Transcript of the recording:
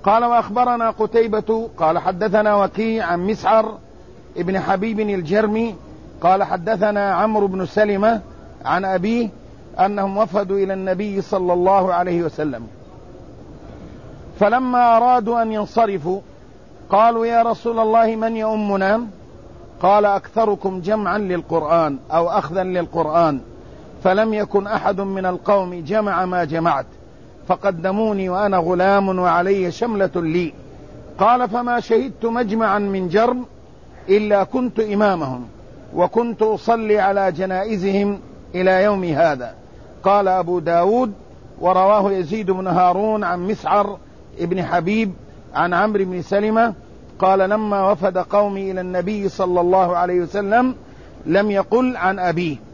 قال وأخبرنا قتيبة قال حدثنا وكيع عن مسعر ابن حبيب الجرمي قال حدثنا عمرو بن سلمة عن أبيه أنهم وفدوا إلى النبي صلى الله عليه وسلم، فلما أرادوا أن ينصرفوا قالوا يا رسول الله من يؤمنا؟ قال أكثركم جمعا للقرآن أو أخذا للقرآن، فلم يكن أحد من القوم جمع ما جمعت، فقدموني وأنا غلام وعلي شملة لي. قال فما شهدت مجمعا من جرم إلا كنت إمامهم، وكنت أصلي على جنائزهم إلى يوم هذا. قال أبو داود ورواه يزيد بن هارون عن مسعر ابن حبيب عن عمرو بن سلمة قال لما وفد قومي إلى النبي صلى الله عليه وسلم لم يقل عن أبيه.